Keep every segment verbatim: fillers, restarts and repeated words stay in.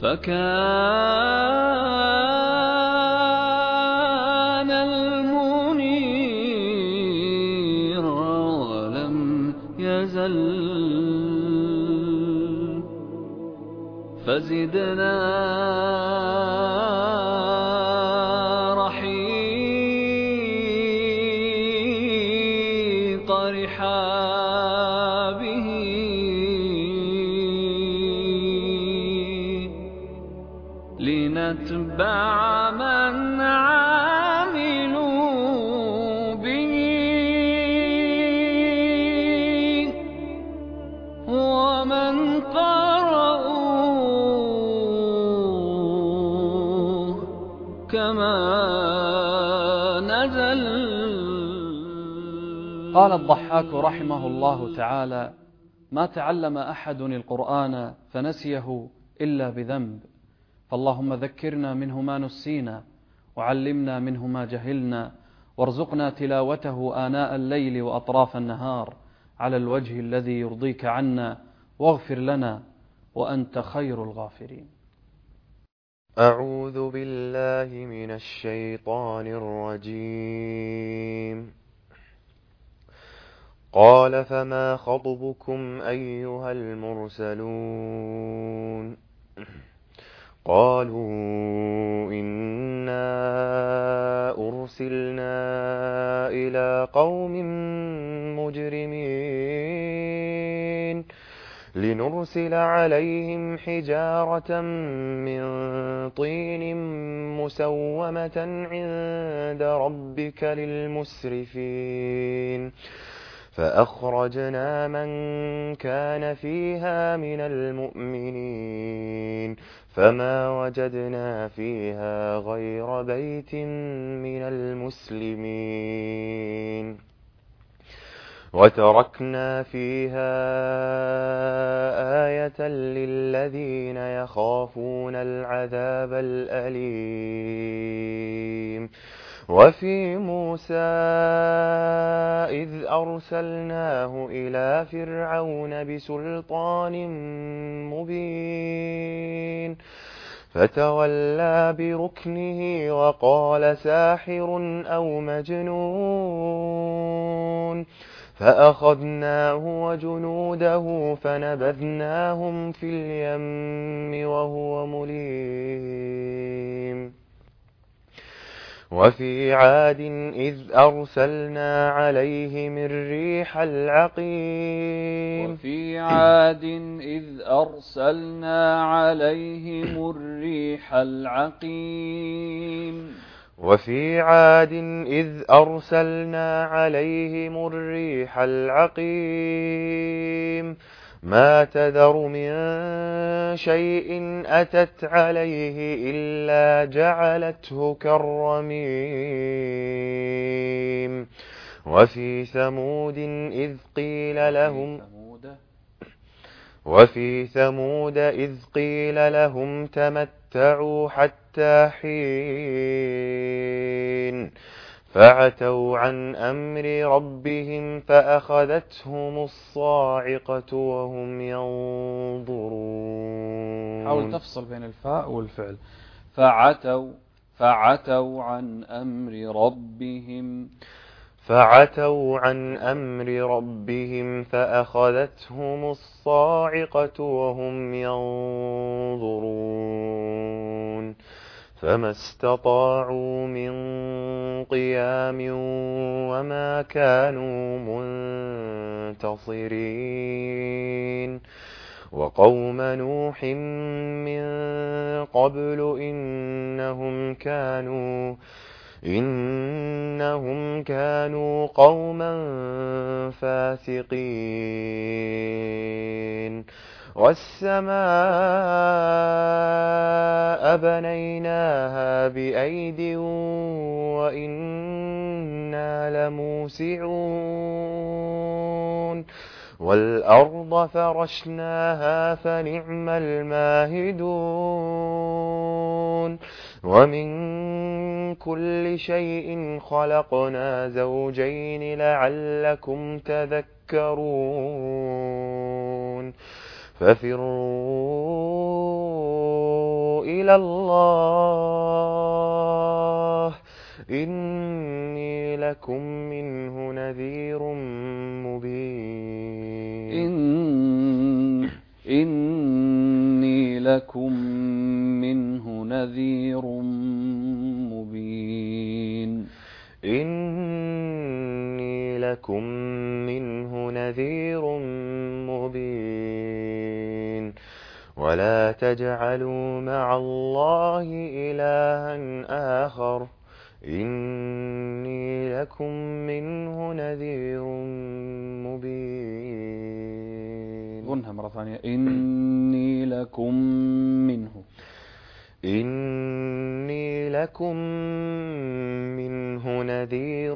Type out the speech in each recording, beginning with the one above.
فكان المنير ولم يزل فزدنا رحيق رحابه لنتبع من عاملوا به ومن قرأوه كما نزل. قال الضحاك رحمه الله تعالى: ما تعلم أحد القرآن فنسيه إلا بذنب، فاللهم ذكرنا منه ما نسينا وعلمنا منه ما جهلنا وارزقنا تلاوته آناء الليل وأطراف النهار على الوجه الذي يرضيك عنا واغفر لنا وأنت خير الغافرين. أعوذ بالله من الشيطان الرجيم. قال فما خطبكم أيها المرسلون؟ قالوا إنا أرسلنا إلى قوم مجرمين لنرسل عليهم حجارة من طين مسومة عند ربك للمسرفين فأخرجنا من كان فيها من المؤمنين فما وجدنا فيها غير بيت من المسلمين وتركنا فيها آية للذين يخافون العذاب الأليم. وفي موسى إذ أرسلناه إلى فرعون بسلطان مبين فتولى بركنه وقال ساحر أو مجنون فأخذناه وجنوده فنبذناهم في اليم وهو مليم. وفي عاد إذ أرسلنا عليهم الريح العقيم وفي عاد إذ أرسلنا عليهم الريح العقيم وفي عاد إذ أرسلنا عليهم الريح العقيم ما تذر من شيء أتت عليه إلا جعلته كالرميم. وفي ثمود إذ قيل لهم وفي ثمود إذ قيل لهم تمتعوا حتى حين فعتوا عن أمر ربهم فأخذتهم الصاعقة وهم ينظرون. حاول تفصل بين الفاء والفعل. فعتوا فعتوا عن أمر ربهم فعتوا عن أمر ربهم فأخذتهم الصاعقة وهم ينظرون فما استطاعوا من قيام وما كانوا منتصرين. وقوم نوح من قبل إنهم كانوا إنهم كانوا قوما فاسقين. والسماء بنيناها بأيد وإنا لموسعون. والأرض فرشناها فنعم الماهدون. ومن كل شيء خلقنا زوجين لعلكم تذكرون. ففروا إلى الله إني لكم منه نذير مبين إن إني لكم منه نذير مبين إني لكم منه نذير مبين ولا تجعلوا مع الله إلها آخر إني لكم منه نذير مبين. غنها مرة ثانية. إني لكم منه إني لكم منه نذير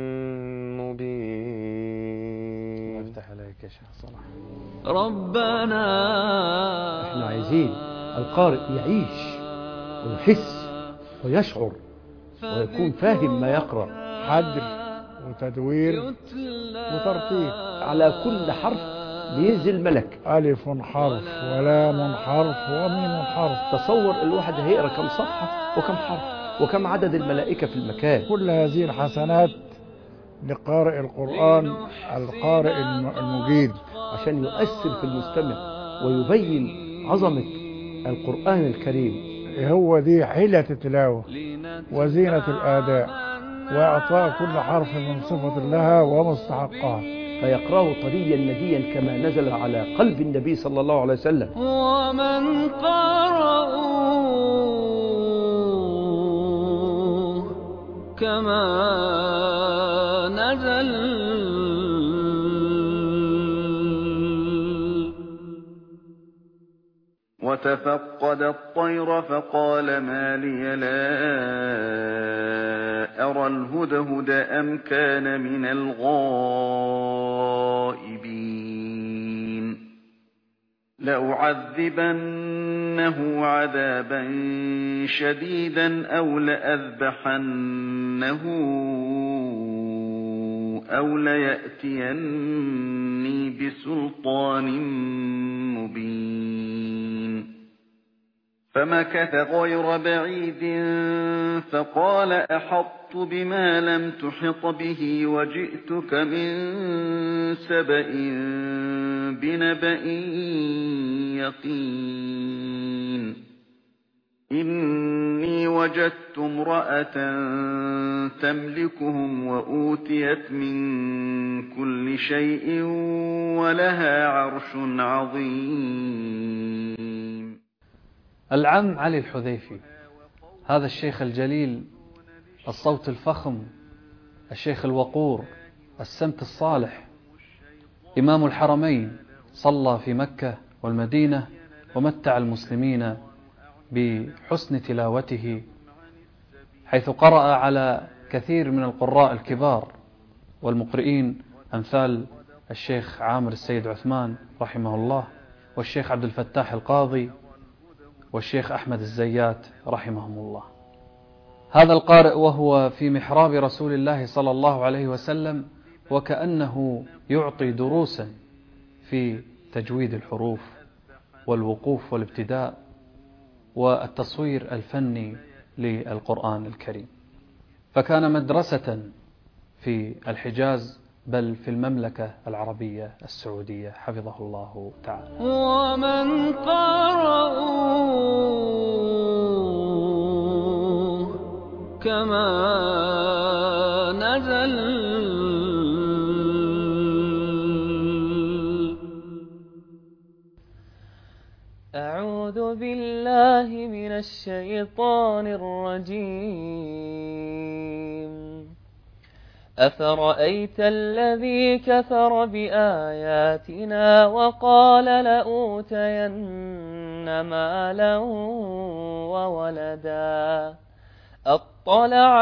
مبين. افتح عليك يا شيخ صلاح. ربنا احنا عايزين القارئ يعيش ويحس ويشعر ويكون فاهم ما يقرأ، حدر وتدوير وترتيب. على كل حرف بينزل ملك، ألف حرف ولام حرف وميم حرف. تصور الواحد هيقرأ كم صفحة وكم حرف وكم عدد الملائكة في المكان. كل هذه الحسنات لقارئ القرآن القارئ المجيد عشان يؤثر في المستمع ويبين عظمة القرآن الكريم. هو دي حيلة التلاوة وزينة الآداء وإعطاء كل حرف من صفة لها ومستحقها، فيقرأه طريا نديا كما نزل على قلب النبي صلى الله عليه وسلم. ومن قرأوه كما نزل وتفقد الطير فقال ما لي لا أرى الهدهد أم كان من الغائبين لأعذبنه عذابا شديدا أو لأذبحنه أو ليأتيني بسلطان مبين فمكث غير بعيد فقال أحطت بما لم تحط به وجئتك من سبأ بنبأ يقين إني وجدت امرأة تملكهم وأوتيت من كل شيء ولها عرش عظيم. العم علي الحذيفي، هذا الشيخ الجليل، الصوت الفخم، الشيخ الوقور، السمت الصالح، إمام الحرمين، صلى في مكة والمدينة ومتع المسلمين بحسن تلاوته، حيث قرأ على كثير من القراء الكبار والمقرئين أمثال الشيخ عامر السيد عثمان رحمه الله، والشيخ عبد الفتاح القاضي، والشيخ أحمد الزيات رحمهم الله. هذا القارئ وهو في محراب رسول الله صلى الله عليه وسلم وكأنه يعطي دروسا في تجويد الحروف والوقوف والابتداء والتصوير الفني للقرآن الكريم، فكان مدرسة في الحجاز بل في المملكة العربية السعودية حفظه الله تعالى. ومن قرأوه كما نزل أعوذ بالله من الشيطان الرجيم. أفرأيت الذي كفر بآياتنا وقال لأوتين مالا وولدا أطلع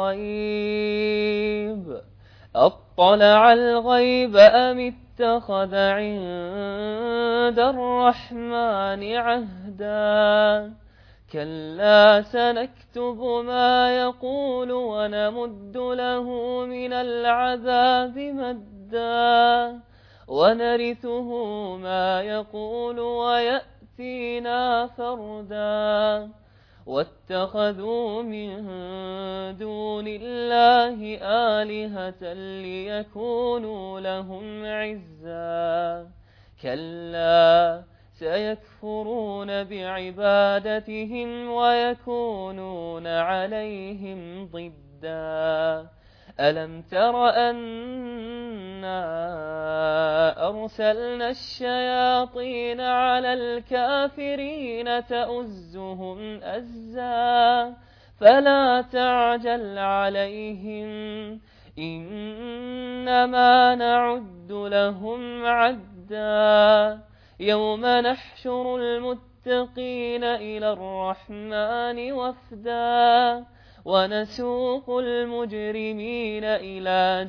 الغيب أطلع الغيب أم اتخذ عند الرحمن عهدا كلا سنكتب ما يقول ونمد له من العذاب مدا ونرثه ما يقول ويأتينا فينا فردا واتخذوا من دون الله آلهة ليكونوا لهم عزا كلا سيكفرون بعبادتهم ويكونون عليهم ضدا ألم تر أنا أرسلنا الشياطين على الكافرين تؤزهم أزا فلا تعجل عليهم إنما نعد لهم عدا يوم نحشر المتقين إلى الرحمن وفدا ونسوق المجرمين إلى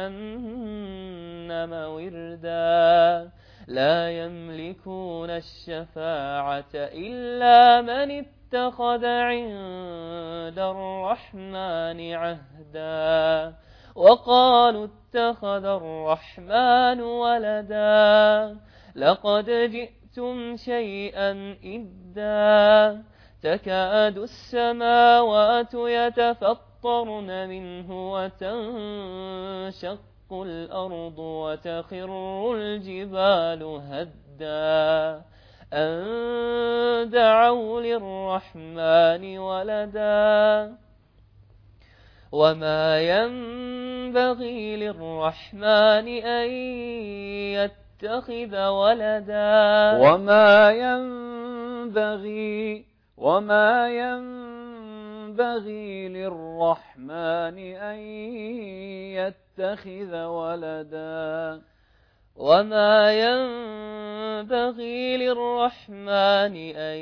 جهنم وردا لا يملكون الشفاعة إلا من اتخذ عند الرحمن عهدا وقالوا اتخذ الرحمن ولدا لقد جئتم شيئا إدا تكاد السماوات يتفطرن منه وتنشق الأرض وتخر الجبال هدا أن دعوا للرحمن ولدا وما ينبغي للرحمن أن يتخذ ولدا وما ينبغي وما ينبغي للرحمن أن يتخذ ولدا وما ينبغي للرحمن أن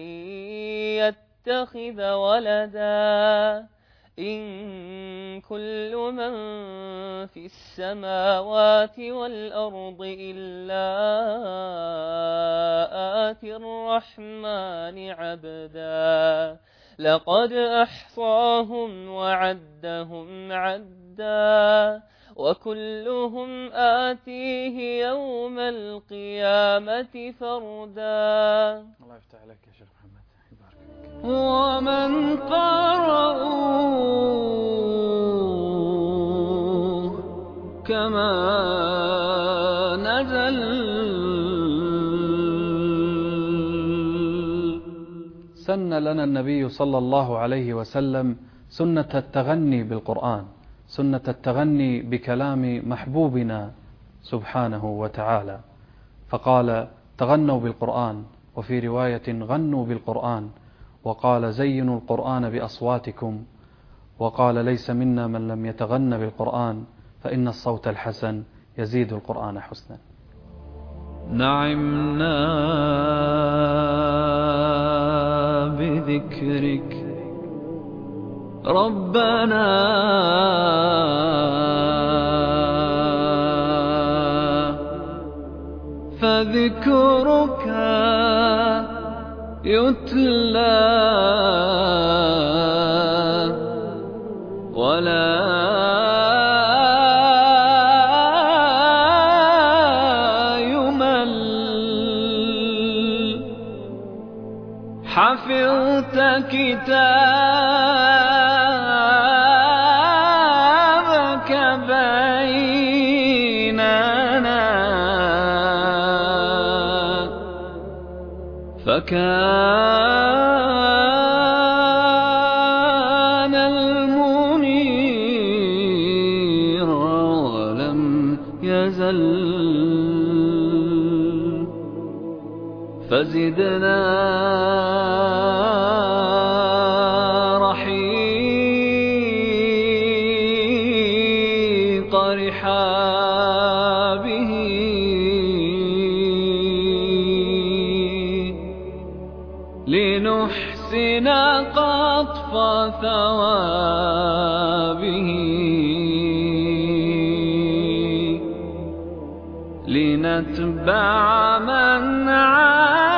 يتخذ ولدا إن كل من في السماوات والأرض إلا آتي الرحمن عبدا لقد أحصاهم وعدهم عدا وكلهم آتيه يوم القيامة فردا. الله يفتح عليك يا شيخ محمد يبارك فيك. ومن قرأوه كما نزل سن لنا النبي صلى الله عليه وسلم سنة التغني بالقرآن، سنة التغني بكلام محبوبنا سبحانه وتعالى، فقال تغنوا بالقرآن، وفي رواية غنوا بالقرآن، وقال زينوا القرآن بأصواتكم، وقال ليس منا من لم يتغن بالقرآن فإن الصوت الحسن يزيد القرآن حسنا. نعمنا بذكرك ربنا فذكرك يتلى ولا يمل حفظت كتابك بيننا فكان المنير ولم يزل فزدنا رحيق رحابه لنحسن قطف ثوابه لنتبع من عاد